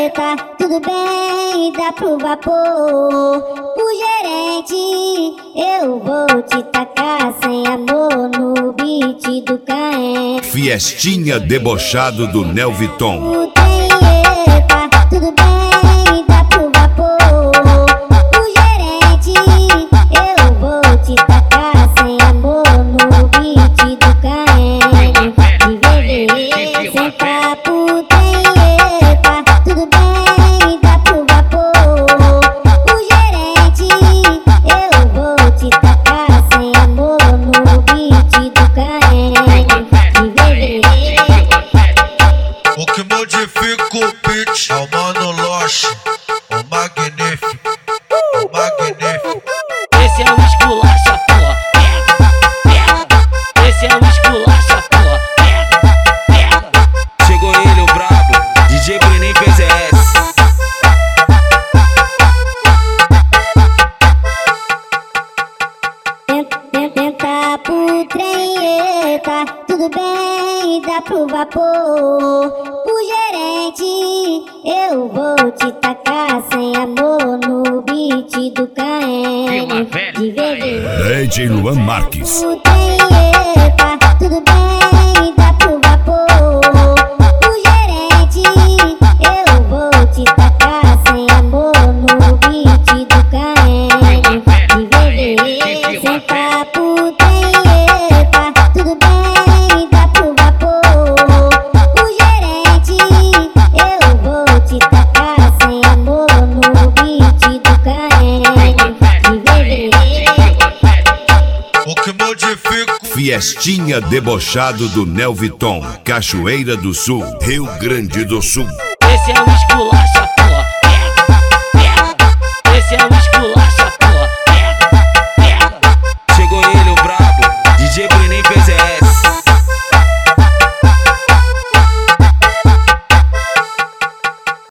Eita, tudo bem, dá pro vapor. O gerente, eu vou te tacar sem amor no beat do Caen. Fiestinha debochado do Nelviton. Eita, tudo bem, dá pro vapor. O gerente, eu vou te tacar sem amor no beat do Caen. De viver sem papo tem. Eita, tudo bem, dá pro vapor. O gerente, eu vou te tacar sem amor no beat do Caen. De viver. O que modifica o beat é o Mano Loche, o magnífico, o magnífico. Esse é o esculacha, porra, pega, pega. Esse é o esculacha, porra, pega, pega. Chegou ele, o brabo, DJ Brenin PZS. Tenta pro trem, eita, tudo bem, dá pro vapor. O gerente, eu vou te tacar sem amor no beat do Caen. De viver. DJ Luan Marques. O trem, eita, tudo bem, dá pro vapor. O gerente, eu vou te tacar sem amor no beat do Caen. De viver sem papo tem. Eita, tudo bem, dá pro vapor. O gerente, eu vou te tacar sem amor no beat do Caen. De viver. O que modifica Fiestinha debochado do Nelviton. Cachoeira do Sul, Rio Grande do Sul. Esse é o esculacha,